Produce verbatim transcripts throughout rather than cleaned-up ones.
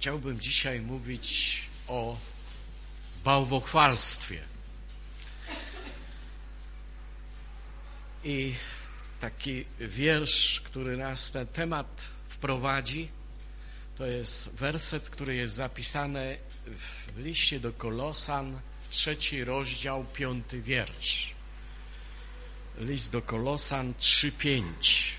Chciałbym dzisiaj mówić o bałwochwalstwie. I taki wiersz, który nas w ten temat wprowadzi, to jest werset, który jest zapisany w liście do Kolosan, trzeci rozdział, piąty wiersz. List do Kolosan trzy pięć.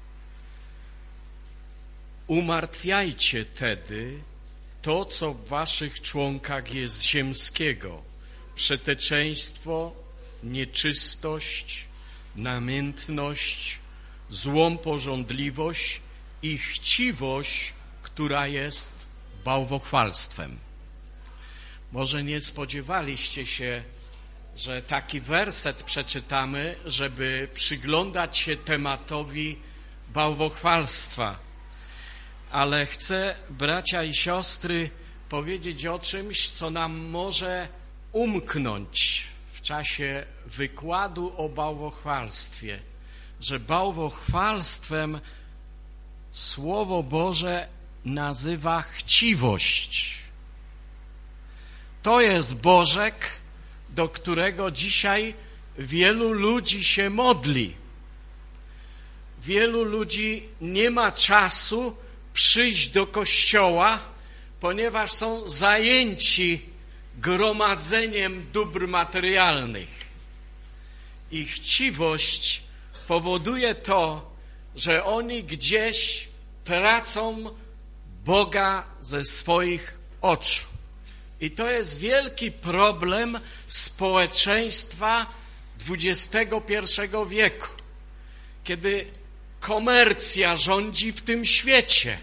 Umartwiajcie tedy to, co w waszych członkach jest ziemskiego, przeteczeństwo, nieczystość, namiętność, złą pożądliwość i chciwość, która jest bałwochwalstwem. Może nie spodziewaliście się, że taki werset przeczytamy, żeby przyglądać się tematowi bałwochwalstwa. Ale chcę, bracia i siostry, powiedzieć o czymś, co nam może umknąć w czasie wykładu o bałwochwalstwie, że bałwochwalstwem Słowo Boże nazywa chciwość. To jest Bożek, do którego dzisiaj wielu ludzi się modli. Wielu ludzi nie ma czasu przyjść do kościoła, ponieważ są zajęci gromadzeniem dóbr materialnych. I chciwość powoduje to, że oni gdzieś tracą Boga ze swoich oczu. I to jest wielki problem społeczeństwa dwudziestego pierwszego wieku, kiedy komercja rządzi w tym świecie.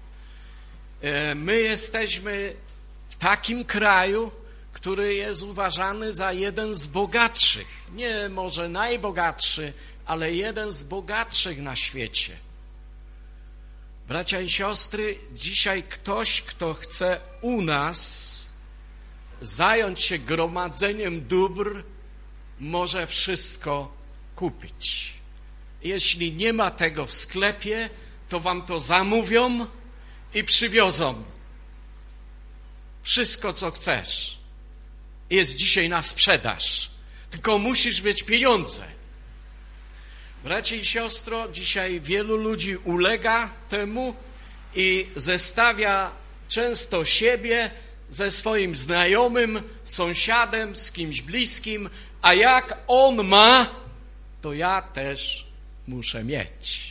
My jesteśmy w takim kraju, który jest uważany za jeden z bogatszych. Nie może najbogatszy, ale jeden z bogatszych na świecie. Bracia i siostry, dzisiaj ktoś, kto chce u nas zająć się gromadzeniem dóbr, może wszystko kupić. Jeśli nie ma tego w sklepie, to wam to zamówią i przywiozą. Wszystko, co chcesz, jest dzisiaj na sprzedaż. Tylko musisz mieć pieniądze. Bracie i siostro, dzisiaj wielu ludzi ulega temu i zestawia często siebie ze swoim znajomym, sąsiadem, z kimś bliskim, a jak on ma, to ja też muszę mieć.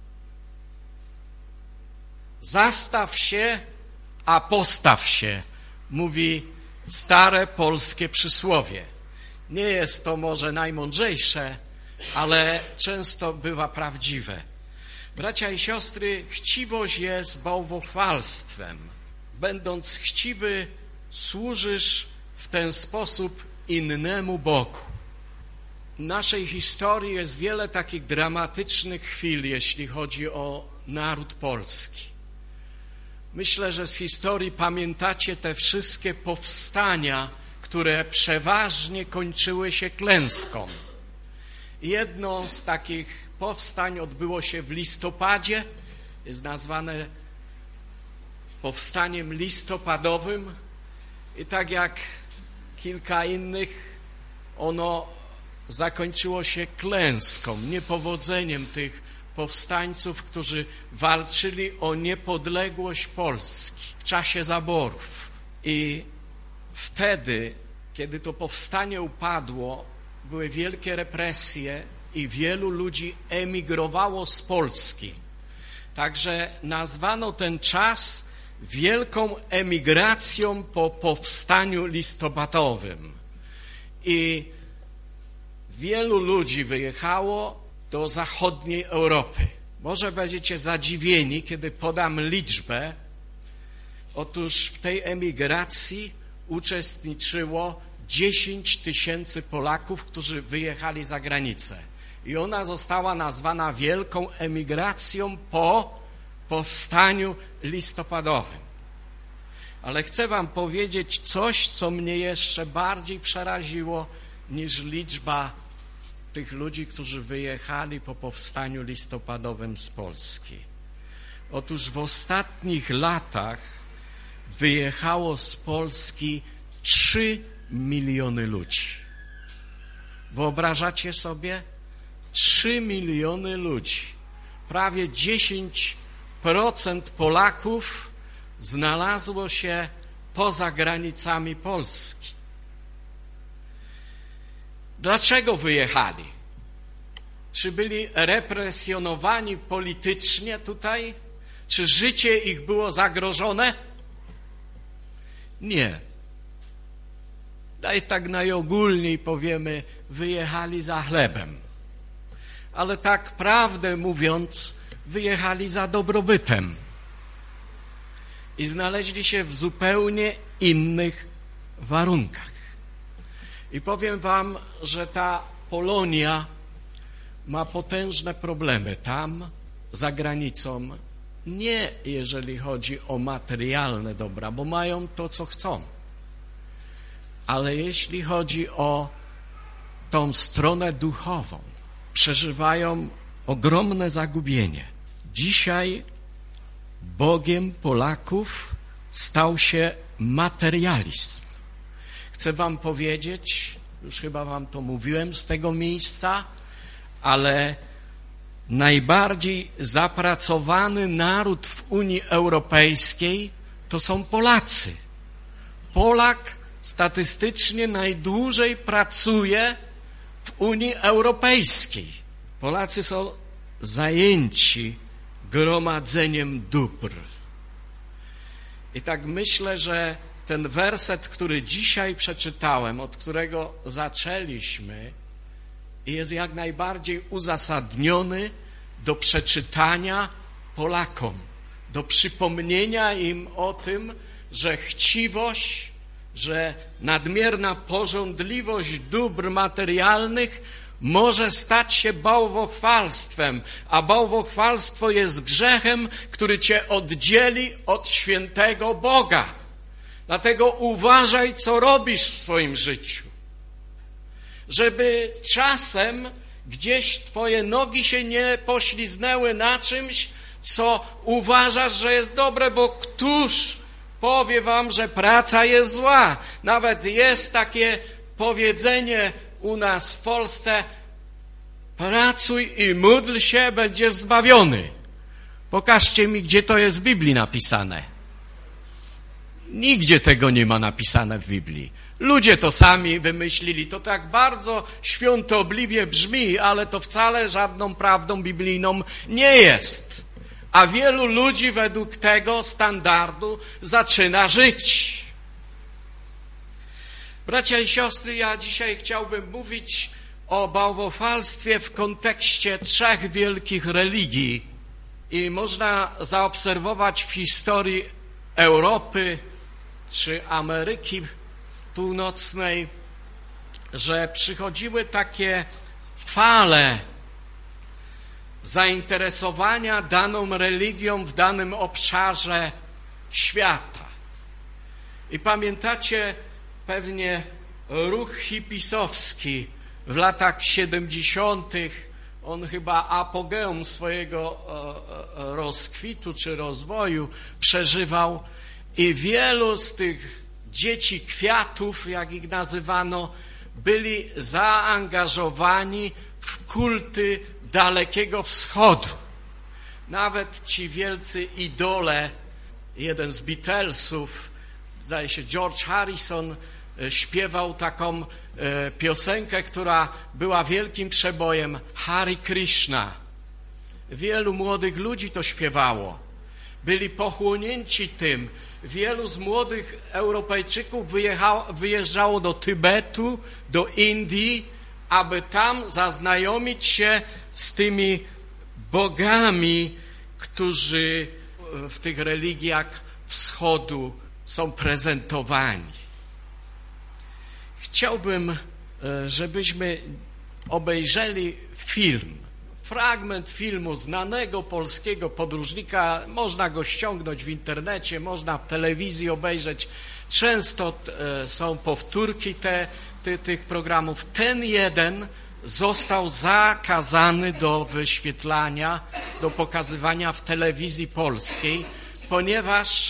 Zastaw się, a postaw się, mówi stare polskie przysłowie. Nie jest to może najmądrzejsze, ale często bywa prawdziwe. Bracia i siostry, chciwość jest bałwochwalstwem. Będąc chciwy, służysz w ten sposób innemu Bogu. W naszej historii jest wiele takich dramatycznych chwil, jeśli chodzi o naród polski. Myślę, że z historii pamiętacie te wszystkie powstania, które przeważnie kończyły się klęską. Jedno z takich powstań odbyło się w listopadzie, jest nazwane powstaniem listopadowym i tak jak kilka innych, ono zakończyło się klęską, niepowodzeniem tych powstańców, którzy walczyli o niepodległość Polski w czasie zaborów. I wtedy, kiedy to powstanie upadło, były wielkie represje i wielu ludzi emigrowało z Polski. Także nazwano ten czas wielką emigracją po powstaniu listopadowym. I wielu ludzi wyjechało do zachodniej Europy. Może będziecie zadziwieni, kiedy podam liczbę. Otóż w tej emigracji uczestniczyło dziesięć tysięcy Polaków, którzy wyjechali za granicę. I ona została nazwana wielką emigracją po powstaniu listopadowym. Ale chcę wam powiedzieć coś, co mnie jeszcze bardziej przeraziło niż liczba tych ludzi, którzy wyjechali po powstaniu listopadowym z Polski. Otóż w ostatnich latach wyjechało z Polski trzy miliony ludzi. Wyobrażacie sobie? trzy miliony ludzi. Prawie dziesięć procent Polaków znalazło się poza granicami Polski. Dlaczego wyjechali? Czy byli represjonowani politycznie tutaj? Czy życie ich było zagrożone? Nie. Daj tak najogólniej powiemy, wyjechali za chlebem. Ale tak prawdę mówiąc, wyjechali za dobrobytem. I znaleźli się w zupełnie innych warunkach. I powiem wam, że ta Polonia ma potężne problemy tam, za granicą, nie jeżeli chodzi o materialne dobra, bo mają to, co chcą, ale jeśli chodzi o tą stronę duchową, przeżywają ogromne zagubienie. Dzisiaj Bogiem Polaków stał się materializm. Chcę wam powiedzieć, już chyba wam to mówiłem z tego miejsca, ale najbardziej zapracowany naród w Unii Europejskiej to są Polacy. Polak statystycznie najdłużej pracuje w Unii Europejskiej. Polacy są zajęci gromadzeniem dóbr. I tak myślę, że ten werset, który dzisiaj przeczytałem, od którego zaczęliśmy, jest jak najbardziej uzasadniony do przeczytania Polakom, do przypomnienia im o tym, że chciwość, że nadmierna pożądliwość dóbr materialnych może stać się bałwochwalstwem, a bałwochwalstwo jest grzechem, który cię oddzieli od świętego Boga. Dlatego uważaj, co robisz w swoim życiu, żeby czasem gdzieś twoje nogi się nie pośliznęły na czymś, co uważasz, że jest dobre, bo któż powie wam, że praca jest zła? Nawet jest takie powiedzenie u nas w Polsce: pracuj i módl się, będziesz zbawiony. Pokażcie mi, gdzie to jest w Biblii napisane. Nigdzie tego nie ma napisane w Biblii. Ludzie to sami wymyślili. To tak bardzo świątobliwie brzmi, ale to wcale żadną prawdą biblijną nie jest. A wielu ludzi według tego standardu zaczyna żyć. Bracia i siostry, ja dzisiaj chciałbym mówić o bałwochwalstwie w kontekście trzech wielkich religii. I można zaobserwować w historii Europy czy Ameryki Północnej, że przychodziły takie fale zainteresowania daną religią w danym obszarze świata. I pamiętacie pewnie ruch hipisowski w latach siedemdziesiątych. On chyba apogeum swojego rozkwitu czy rozwoju przeżywał i wielu z tych dzieci kwiatów, jak ich nazywano, byli zaangażowani w kulty Dalekiego Wschodu. Nawet ci wielcy idole, jeden z Beatlesów, zdaje się George Harrison, śpiewał taką piosenkę, która była wielkim przebojem, Hare Krishna. Wielu młodych ludzi to śpiewało. Byli pochłonięci tym. Wielu z młodych Europejczyków wyjechało, wyjeżdżało do Tybetu, do Indii, aby tam zaznajomić się z tymi bogami, którzy w tych religiach wschodu są prezentowani. Chciałbym, żebyśmy obejrzeli film, fragment filmu znanego polskiego podróżnika. Można go ściągnąć w internecie, można w telewizji obejrzeć. Często są powtórki te, te, tych programów. Ten jeden został zakazany do wyświetlania, do pokazywania w telewizji polskiej, ponieważ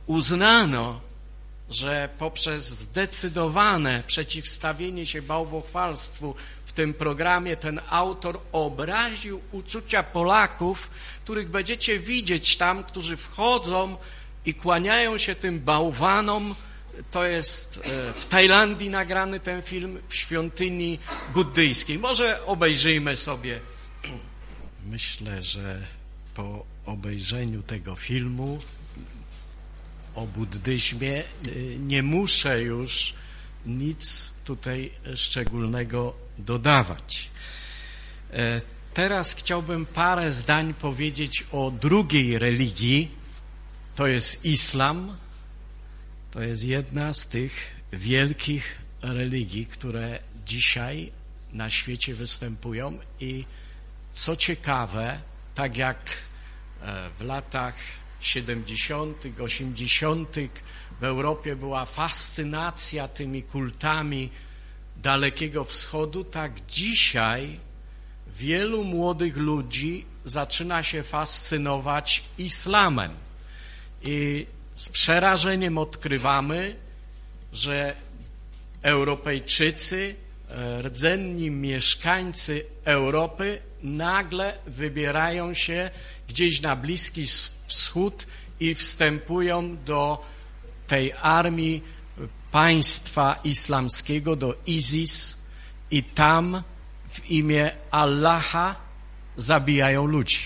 uznano, że poprzez zdecydowane przeciwstawienie się bałwochwalstwu w tym programie ten autor obraził uczucia Polaków, których będziecie widzieć tam, którzy wchodzą i kłaniają się tym bałwanom. To jest w Tajlandii nagrany ten film, w świątyni buddyjskiej. Może obejrzyjmy sobie. Myślę, że po obejrzeniu tego filmu o buddyzmie nie muszę już nic tutaj szczególnego dodawać. Teraz chciałbym parę zdań powiedzieć o drugiej religii. To jest islam. To jest jedna z tych wielkich religii, które dzisiaj na świecie występują i co ciekawe, tak jak w latach siedemdziesiątych, osiemdziesiątych w Europie była fascynacja tymi kultami Dalekiego Wschodu, tak dzisiaj wielu młodych ludzi zaczyna się fascynować islamem. I z przerażeniem odkrywamy, że Europejczycy, rdzenni mieszkańcy Europy nagle wybierają się gdzieś na Bliski Wschód i wstępują do tej armii państwa islamskiego, do ISIS i tam w imię Allaha zabijają ludzi.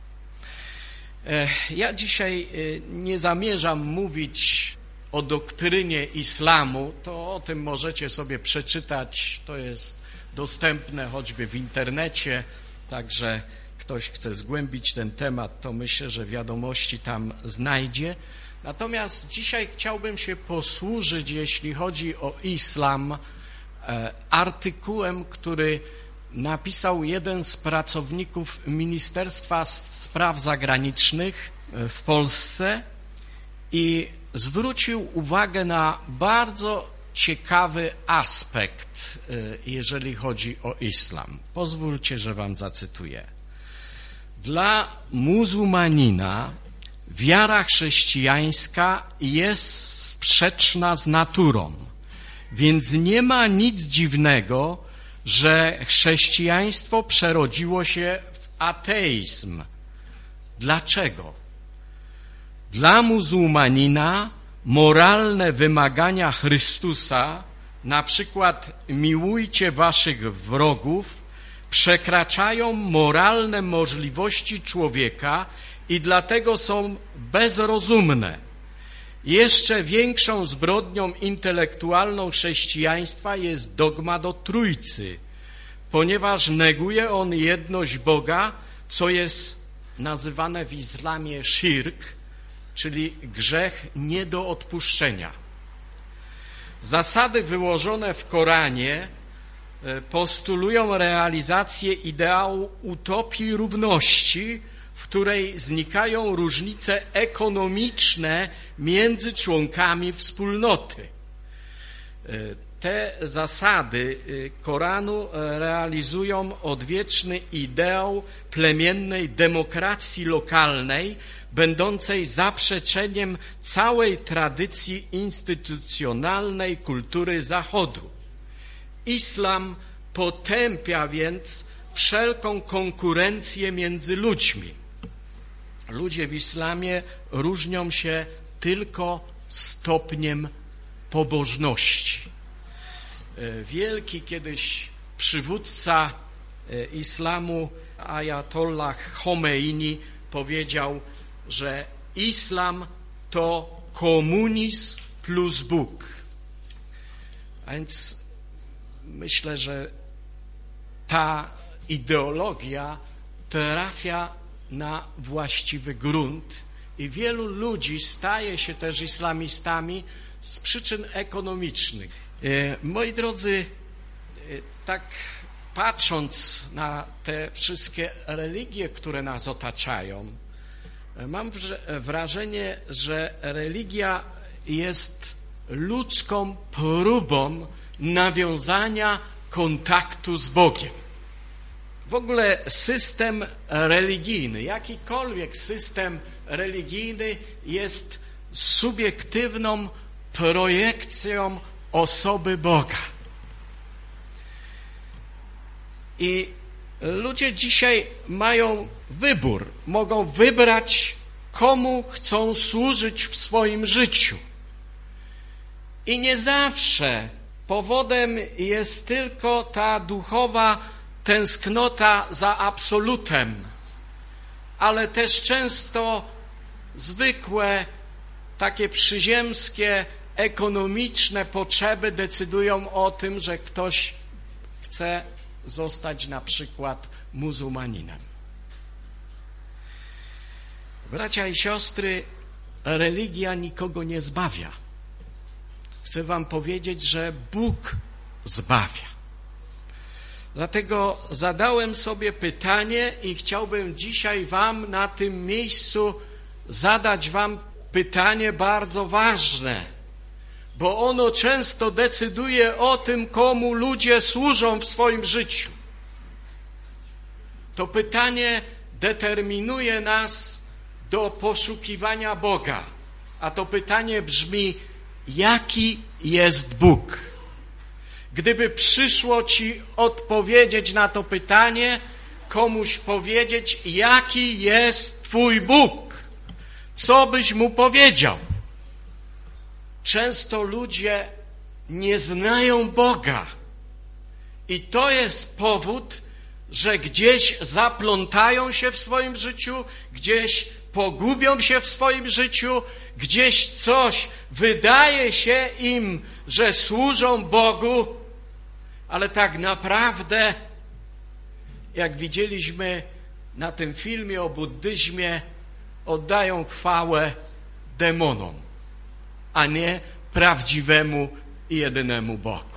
Ja dzisiaj nie zamierzam mówić o doktrynie islamu, to o tym możecie sobie przeczytać, to jest dostępne choćby w internecie, także ktoś chce zgłębić ten temat, to myślę, że wiadomości tam znajdzie. Natomiast dzisiaj chciałbym się posłużyć, jeśli chodzi o islam, artykułem, który napisał jeden z pracowników Ministerstwa Spraw Zagranicznych w Polsce i zwrócił uwagę na bardzo ciekawy aspekt, jeżeli chodzi o islam. Pozwólcie, że wam zacytuję. Dla muzułmanina wiara chrześcijańska jest sprzeczna z naturą, więc nie ma nic dziwnego, że chrześcijaństwo przerodziło się w ateizm. Dlaczego? Dla muzułmanina moralne wymagania Chrystusa, na przykład miłujcie waszych wrogów, przekraczają moralne możliwości człowieka i dlatego są bezrozumne. Jeszcze większą zbrodnią intelektualną chrześcijaństwa jest dogmat o Trójcy, ponieważ neguje on jedność Boga, co jest nazywane w islamie szirk, czyli grzech nie do odpuszczenia. Zasady wyłożone w Koranie postulują realizację ideału utopii równości, w której znikają różnice ekonomiczne między członkami wspólnoty. Te zasady Koranu realizują odwieczny ideał plemiennej demokracji lokalnej, będącej zaprzeczeniem całej tradycji instytucjonalnej kultury Zachodu. Islam potępia więc wszelką konkurencję między ludźmi. Ludzie w islamie różnią się tylko stopniem pobożności. Wielki kiedyś przywódca islamu Ajatollah Chomeini powiedział, że islam to komunizm plus Bóg. A więc myślę, że ta ideologia trafia na właściwy grunt i wielu ludzi staje się też islamistami z przyczyn ekonomicznych. Moi drodzy, tak patrząc na te wszystkie religie, które nas otaczają, mam wrażenie, że religia jest ludzką próbą nawiązania kontaktu z Bogiem. W ogóle system religijny, jakikolwiek system religijny jest subiektywną projekcją osoby Boga. I ludzie dzisiaj mają wybór. Mogą wybrać, komu chcą służyć w swoim życiu. I nie zawsze powodem jest tylko ta duchowa tęsknota za absolutem, ale też często zwykłe, takie przyziemskie, ekonomiczne potrzeby decydują o tym, że ktoś chce zostać na przykład muzułmaninem. Bracia i siostry, religia nikogo nie zbawia. Chcę wam powiedzieć, że Bóg zbawia. Dlatego zadałem sobie pytanie i chciałbym dzisiaj wam na tym miejscu zadać wam pytanie bardzo ważne, bo ono często decyduje o tym, komu ludzie służą w swoim życiu. To pytanie determinuje nas do poszukiwania Boga, a to pytanie brzmi: jaki jest Bóg? Gdyby przyszło ci odpowiedzieć na to pytanie, komuś powiedzieć, jaki jest twój Bóg, co byś mu powiedział? Często ludzie nie znają Boga i to jest powód, że gdzieś zaplątają się w swoim życiu, gdzieś pogubią się w swoim życiu, gdzieś coś wydaje się im, że służą Bogu, ale tak naprawdę, jak widzieliśmy na tym filmie o buddyzmie, oddają chwałę demonom, a nie prawdziwemu i jedynemu Bogu.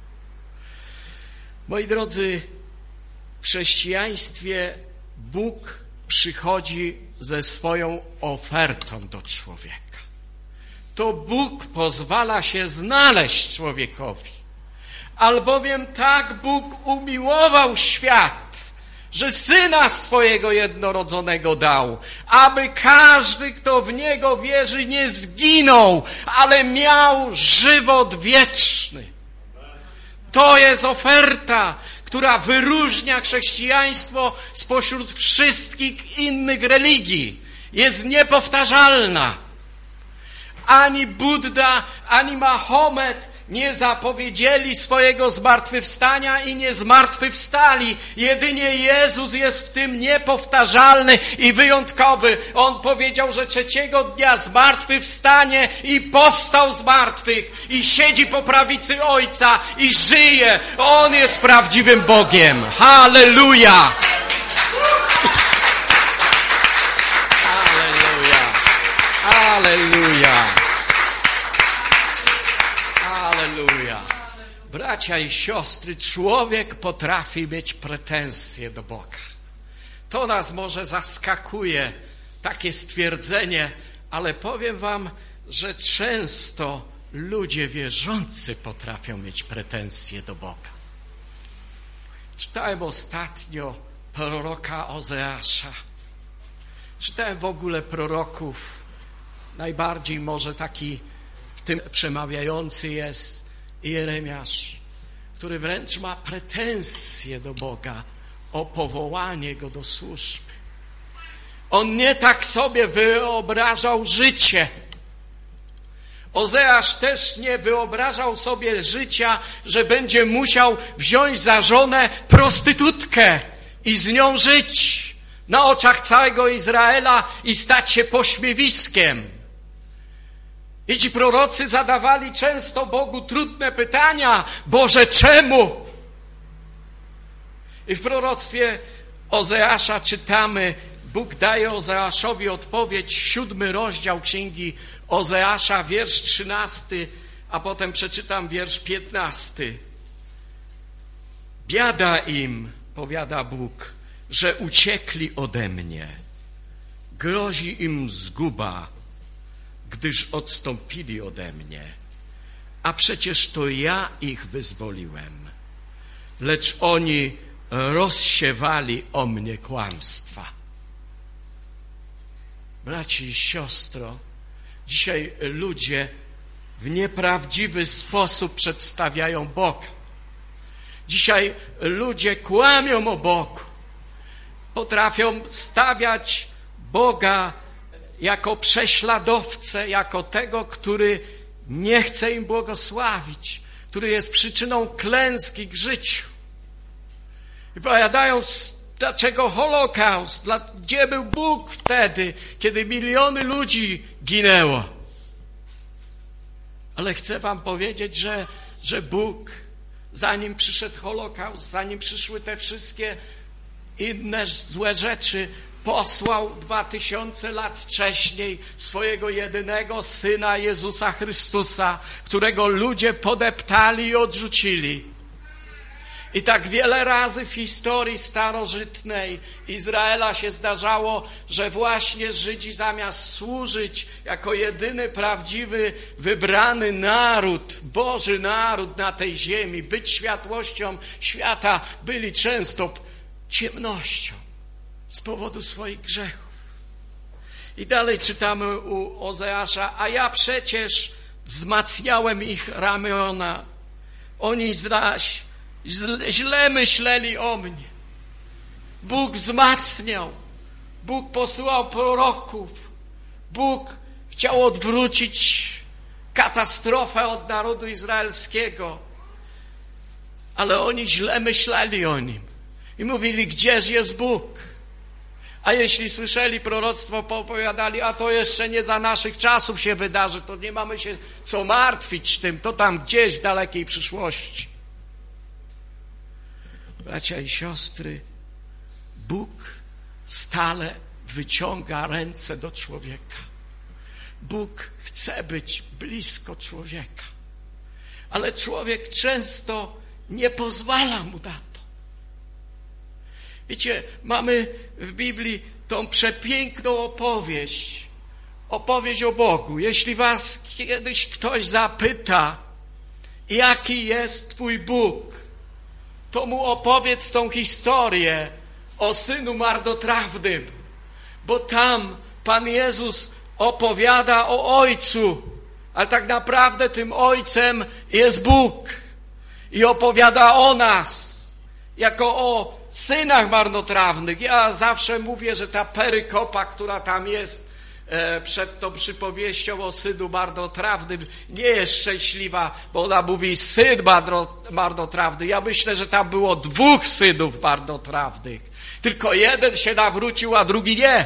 Moi drodzy, w chrześcijaństwie Bóg przychodzi ze swoją ofertą do człowieka. To Bóg pozwala się znaleźć człowiekowi, albowiem tak Bóg umiłował świat, że Syna swojego jednorodzonego dał, aby każdy, kto w Niego wierzy, nie zginął, ale miał żywot wieczny. To jest oferta, która wyróżnia chrześcijaństwo spośród wszystkich innych religii. Jest niepowtarzalna. Ani Budda, ani Mahomet nie zapowiedzieli swojego zmartwychwstania i nie zmartwychwstali. Jedynie Jezus jest w tym niepowtarzalny i wyjątkowy. On powiedział, że trzeciego dnia zmartwychwstanie i powstał z martwych i siedzi po prawicy Ojca i żyje. On jest prawdziwym Bogiem. Halleluja! Halleluja! Halleluja! Halleluja! Bracia i siostry, człowiek potrafi mieć pretensje do Boga. To nas może zaskakuje, takie stwierdzenie, ale powiem wam, że często ludzie wierzący potrafią mieć pretensje do Boga. Czytałem ostatnio proroka Ozeasza. Czytałem w ogóle proroków. Najbardziej może taki w tym przemawiający jest Jeremiasz, który wręcz ma pretensje do Boga o powołanie go do służby. On nie tak sobie wyobrażał życie. Ozeasz też nie wyobrażał sobie życia, że będzie musiał wziąć za żonę prostytutkę i z nią żyć na oczach całego Izraela i stać się pośmiewiskiem. I ci prorocy zadawali często Bogu trudne pytania. Boże, czemu? I w proroctwie Ozeasza czytamy, Bóg daje Ozeaszowi odpowiedź, siódmy rozdział księgi Ozeasza, wiersz trzynasty, a potem przeczytam wiersz piętnasty. Biada im, powiada Bóg, że uciekli ode mnie. Grozi im zguba, gdyż odstąpili ode mnie. A przecież to ja ich wyzwoliłem. Lecz oni rozsiewali o mnie kłamstwa. Braci i siostro, Dzisiaj ludzie w nieprawdziwy sposób przedstawiają Boga. Dzisiaj ludzie kłamią o Bogu. Potrafią stawiać Boga jako prześladowcę, jako tego, który nie chce im błogosławić, który jest przyczyną klęski w życiu. I powiadają, dlaczego Holokaust, gdzie był Bóg wtedy, kiedy miliony ludzi ginęło. Ale chcę wam powiedzieć, że, że Bóg, zanim przyszedł Holokaust, zanim przyszły te wszystkie inne złe rzeczy, posłał dwa tysiące lat wcześniej swojego jedynego Syna Jezusa Chrystusa, którego ludzie podeptali i odrzucili. I tak wiele razy w historii starożytnej Izraela się zdarzało, że właśnie Żydzi zamiast służyć jako jedyny prawdziwy, wybrany naród, Boży naród na tej ziemi, być światłością świata, byli często ciemnością z powodu swoich grzechów. I dalej czytamy u Ozeasza, a ja przecież wzmacniałem ich ramiona, oni zaś źle myśleli o mnie. Bóg wzmacniał, Bóg posyłał proroków, Bóg chciał odwrócić katastrofę od narodu izraelskiego, ale oni źle myśleli o nim i mówili, gdzież jest Bóg? A jeśli słyszeli proroctwo, opowiadali, a to jeszcze nie za naszych czasów się wydarzy, to nie mamy się co martwić tym, to tam gdzieś w dalekiej przyszłości. Bracia i siostry, Bóg stale wyciąga ręce do człowieka. Bóg chce być blisko człowieka, ale człowiek często nie pozwala mu na to. Wiecie, mamy w Biblii tą przepiękną opowieść, opowieść o Bogu. Jeśli was kiedyś ktoś zapyta, jaki jest Twój Bóg, to mu opowiedz tą historię o synu marnotrawnym, bo tam Pan Jezus opowiada o Ojcu, ale tak naprawdę tym Ojcem jest Bóg i opowiada o nas jako o synach marnotrawnych. Ja zawsze mówię, że ta perykopa, która tam jest e, przed tą przypowieścią o synu marnotrawnym, nie jest szczęśliwa, bo ona mówi syn marnotrawny. Ja myślę, że tam było dwóch synów marnotrawnych. Tylko jeden się nawrócił, a drugi nie.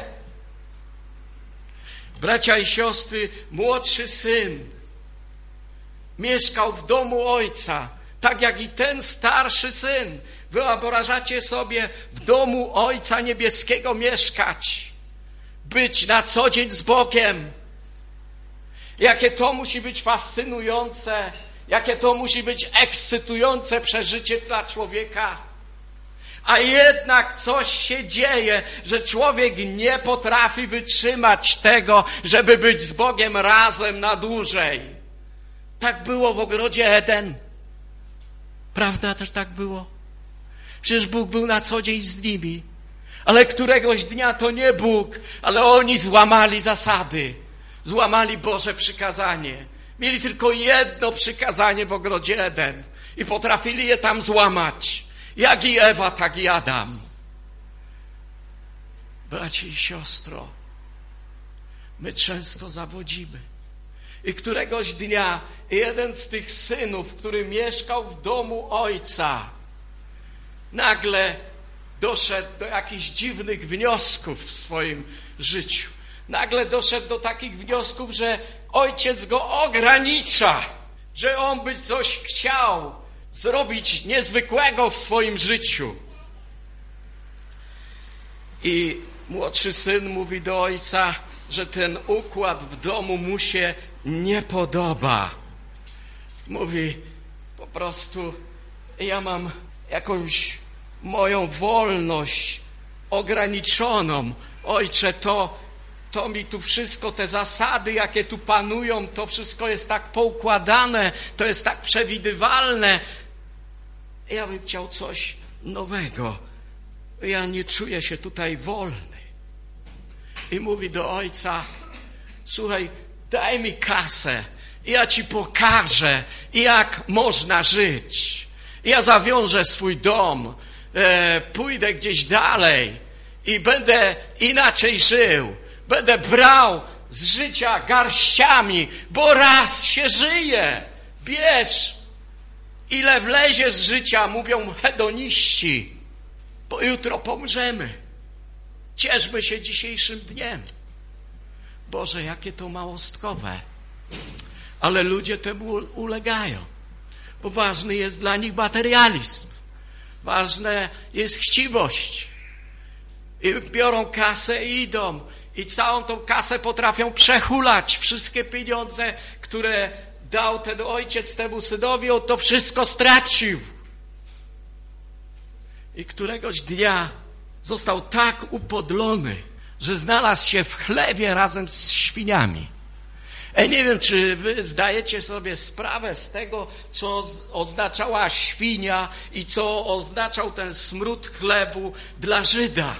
Bracia i siostry, młodszy syn mieszkał w domu ojca, tak jak i ten starszy syn. Wyobrażacie sobie w domu Ojca Niebieskiego mieszkać, być na co dzień z Bogiem. Jakie to musi być fascynujące, jakie to musi być ekscytujące przeżycie dla człowieka. A jednak coś się dzieje, że człowiek nie potrafi wytrzymać tego, żeby być z Bogiem razem na dłużej. Tak było w ogrodzie Eden. Prawda, też tak było? Przecież Bóg był na co dzień z nimi. Ale któregoś dnia to nie Bóg, ale oni złamali zasady. Złamali Boże przykazanie. Mieli tylko jedno przykazanie w ogrodzie Eden. I potrafili je tam złamać. Jak i Ewa, tak i Adam. Bracie i siostro, my często zawodzimy. I któregoś dnia jeden z tych synów, który mieszkał w domu ojca, nagle doszedł do jakichś dziwnych wniosków w swoim życiu. Nagle doszedł do takich wniosków, że ojciec go ogranicza, że on by coś chciał zrobić niezwykłego w swoim życiu. I młodszy syn mówi do ojca, że ten układ w domu mu się nie podoba. Mówi po prostu, ja mam jakąś moją wolność ograniczoną. Ojcze, to, to mi tu wszystko, te zasady, jakie tu panują, to wszystko jest tak poukładane, to jest tak przewidywalne. Ja bym chciał coś nowego. Ja nie czuję się tutaj wolny. I mówi do ojca, słuchaj, daj mi kasę, ja ci pokażę, jak można żyć. Ja zawiążę swój dom, e, pójdę gdzieś dalej i będę inaczej żył. Będę brał z życia garściami, bo raz się żyje. Bierz, ile wlezie z życia, mówią hedoniści, bo jutro pomrzemy. Cieszmy się dzisiejszym dniem. Boże, jakie to małostkowe. Ale ludzie temu ulegają, bo ważny jest dla nich materializm. Ważna jest chciwość. I biorą kasę i idą. I całą tą kasę potrafią przehulać. Wszystkie pieniądze, które dał ten ojciec temu synowi, on to wszystko stracił. I któregoś dnia został tak upodlony, że znalazł się w chlewie razem z świniami. Ja nie wiem, czy wy zdajecie sobie sprawę z tego, co oznaczała świnia i co oznaczał ten smród chlewu dla Żyda.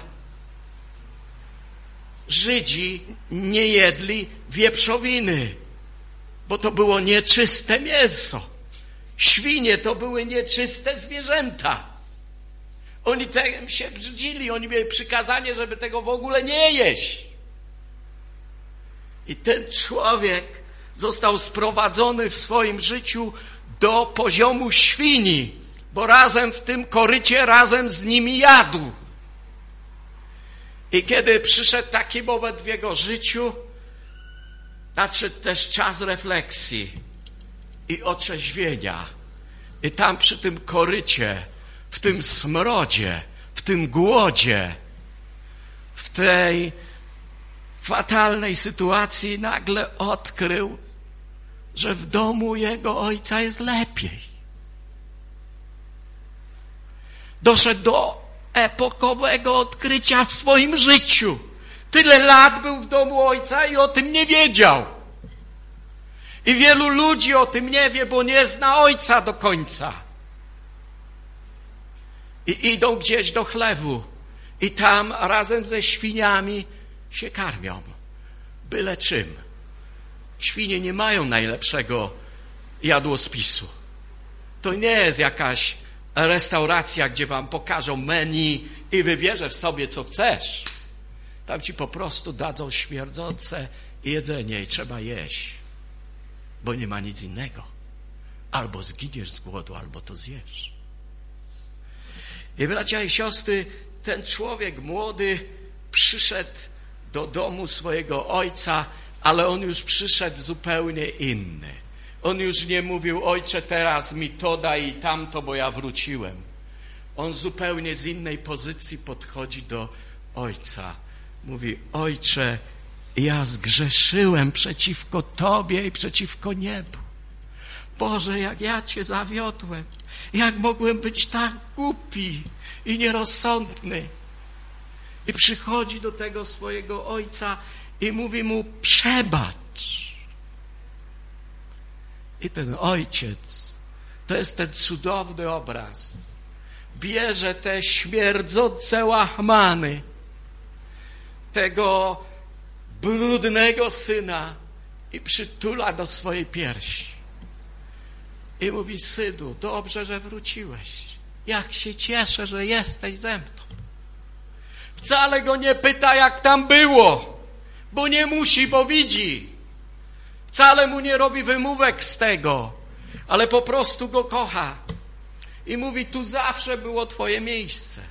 Żydzi nie jedli wieprzowiny, bo to było nieczyste mięso. Świnie to były nieczyste zwierzęta. Oni tym się brzydzili, oni mieli przykazanie, żeby tego w ogóle nie jeść. I ten człowiek został sprowadzony w swoim życiu do poziomu świni, bo razem w tym korycie, razem z nimi jadł. I kiedy przyszedł taki moment w jego życiu, nadszedł też czas refleksji i otrzeźwienia. I tam przy tym korycie, w tym smrodzie, w tym głodzie, w tej fatalnej sytuacji nagle odkrył, że w domu jego ojca jest lepiej. Doszedł do epokowego odkrycia w swoim życiu. Tyle lat był w domu ojca i o tym nie wiedział. I wielu ludzi o tym nie wie, bo nie zna ojca do końca. I idą gdzieś do chlewu i tam razem ze świniami się karmią. Byle czym. Świnie nie mają najlepszego jadłospisu. To nie jest jakaś restauracja, gdzie wam pokażą menu i wybierzesz sobie, co chcesz. Tam ci po prostu dadzą śmierdzące jedzenie i trzeba jeść, bo nie ma nic innego. Albo zginiesz z głodu, albo to zjesz. I bracia i siostry, ten człowiek młody przyszedł do domu swojego ojca, ale on już przyszedł zupełnie inny. On już nie mówił: ojcze, teraz mi to daj i tamto, bo ja wróciłem. On zupełnie z innej pozycji podchodzi do ojca. Mówi: ojcze, ja zgrzeszyłem przeciwko Tobie i przeciwko niebu. Boże, jak ja Cię zawiodłem. Jak mogłem być tak głupi i nierozsądny. I przychodzi do tego swojego ojca i mówi mu: przebacz. I ten ojciec, to jest ten cudowny obraz, bierze te śmierdzące łachmany tego brudnego syna i przytula do swojej piersi. I mówi: synu, dobrze, że wróciłeś. Jak się cieszę, że jesteś ze mną. Wcale go nie pyta, jak tam było, bo nie musi, bo widzi. Wcale mu nie robi wymówek z tego, ale po prostu go kocha. I mówi: tu zawsze było twoje miejsce.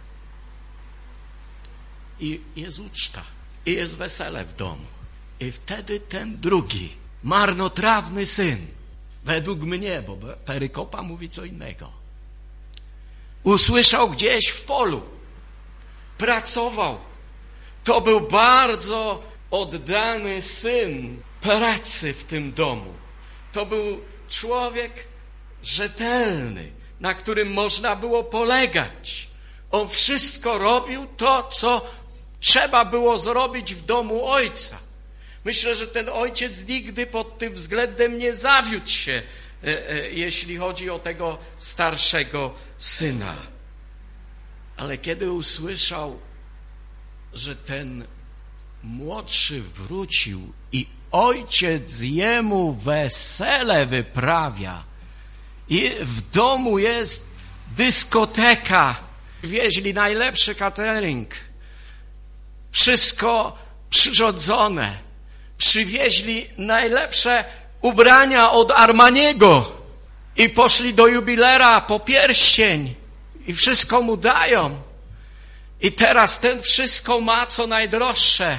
I jest uczta, i jest wesele w domu. I wtedy ten drugi, marnotrawny syn, według mnie, bo perykopa mówi co innego, usłyszał gdzieś w polu, pracował. To był bardzo oddany syn pracy w tym domu. To był człowiek rzetelny, na którym można było polegać. On wszystko robił to, co trzeba było zrobić w domu ojca. Myślę, że ten ojciec nigdy pod tym względem nie zawiódł się, jeśli chodzi o tego starszego syna. Ale kiedy usłyszał, że ten młodszy wrócił i ojciec jemu wesele wyprawia i w domu jest dyskoteka, wieźli najlepszy catering, wszystko przyrządzone, przywieźli najlepsze ubrania od Armaniego i poszli do jubilera po pierścień i wszystko mu dają. I teraz ten wszystko ma, co najdroższe.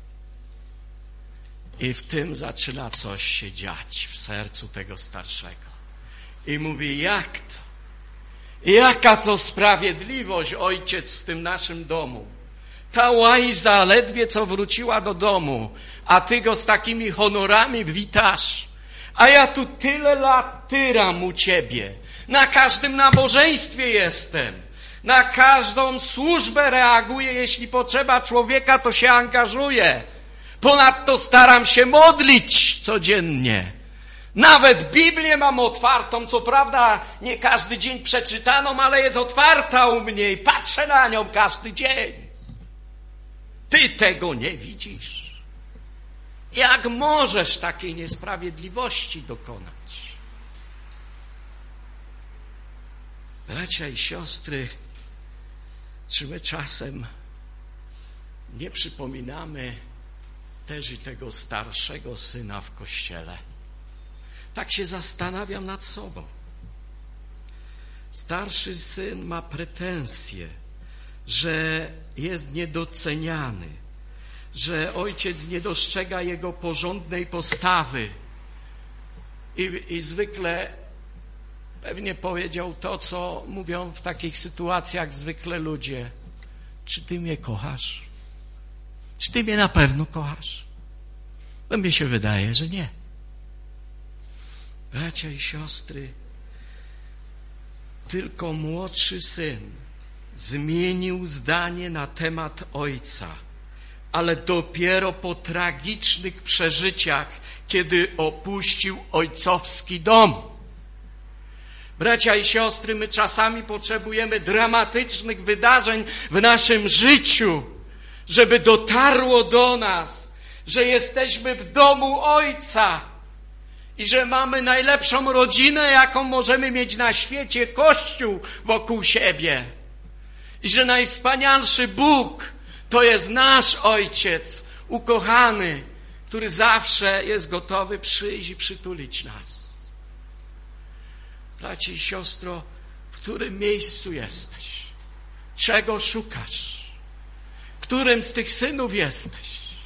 I w tym zaczyna coś się dziać w sercu tego starszego. I mówi, jak to? Jaka to sprawiedliwość, ojciec, w tym naszym domu? Ta łajza ledwie co wróciła do domu, a ty go z takimi honorami witasz. A ja tu tyle lat tyram u ciebie. Na każdym nabożeństwie jestem. Na każdą służbę reaguję. Jeśli potrzeba człowieka, to się angażuję. Ponadto staram się modlić codziennie. Nawet Biblię mam otwartą. Co prawda nie każdy dzień przeczytaną, ale jest otwarta u mnie i patrzę na nią każdy dzień. Ty tego nie widzisz. Jak możesz takiej niesprawiedliwości dokonać? Bracia i siostry, czy my czasem nie przypominamy też i tego starszego syna w kościele? Tak się zastanawiam nad sobą. Starszy syn ma pretensje, że jest niedoceniany, że ojciec nie dostrzega jego porządnej postawy i, i zwykle pewnie powiedział to, co mówią w takich sytuacjach zwykle ludzie. Czy ty mnie kochasz? Czy ty mnie na pewno kochasz? Bo mnie się wydaje, że nie. Bracia i siostry, tylko młodszy syn zmienił zdanie na temat ojca, ale dopiero po tragicznych przeżyciach, kiedy opuścił ojcowski dom. Bracia i siostry, my czasami potrzebujemy dramatycznych wydarzeń w naszym życiu, żeby dotarło do nas, że jesteśmy w domu Ojca i że mamy najlepszą rodzinę, jaką możemy mieć na świecie, Kościół wokół siebie. I że najwspanialszy Bóg to jest nasz Ojciec ukochany, który zawsze jest gotowy przyjść i przytulić nas. Bracie i siostro, w którym miejscu jesteś? Czego szukasz? Którym z tych synów jesteś?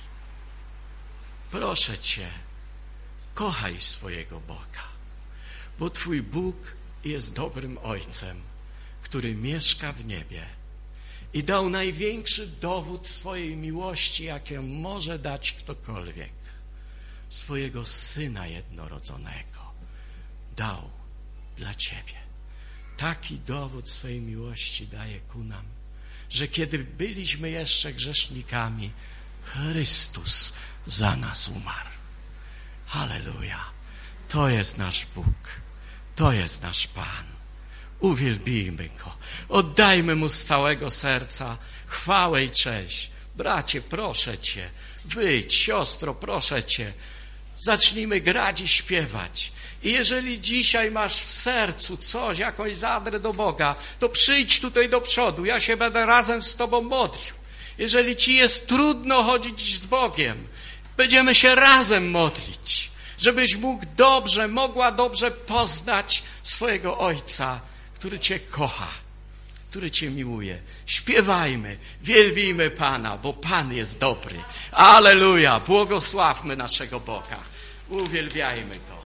Proszę Cię, kochaj swojego Boga, bo Twój Bóg jest dobrym Ojcem, który mieszka w niebie i dał największy dowód swojej miłości, jakie może dać ktokolwiek. Swojego Syna jednorodzonego dał dla Ciebie. Taki dowód swojej miłości daje ku nam, że kiedy byliśmy jeszcze grzesznikami, Chrystus za nas umarł. Halleluja. To jest nasz Bóg. To jest nasz Pan. Uwielbijmy Go. Oddajmy Mu z całego serca chwałę i cześć. Bracie, proszę Cię, wyjdź, siostro, proszę Cię. Zacznijmy grać i śpiewać. I jeżeli dzisiaj masz w sercu coś, jakąś zadrę do Boga, to przyjdź tutaj do przodu. Ja się będę razem z Tobą modlił. Jeżeli Ci jest trudno chodzić z Bogiem, będziemy się razem modlić, żebyś mógł dobrze, mogła dobrze poznać swojego Ojca, który Cię kocha, który Cię miłuje. Śpiewajmy, wielbijmy Pana, bo Pan jest dobry. Alleluja, błogosławmy naszego Boga. Uwielbiajmy Go.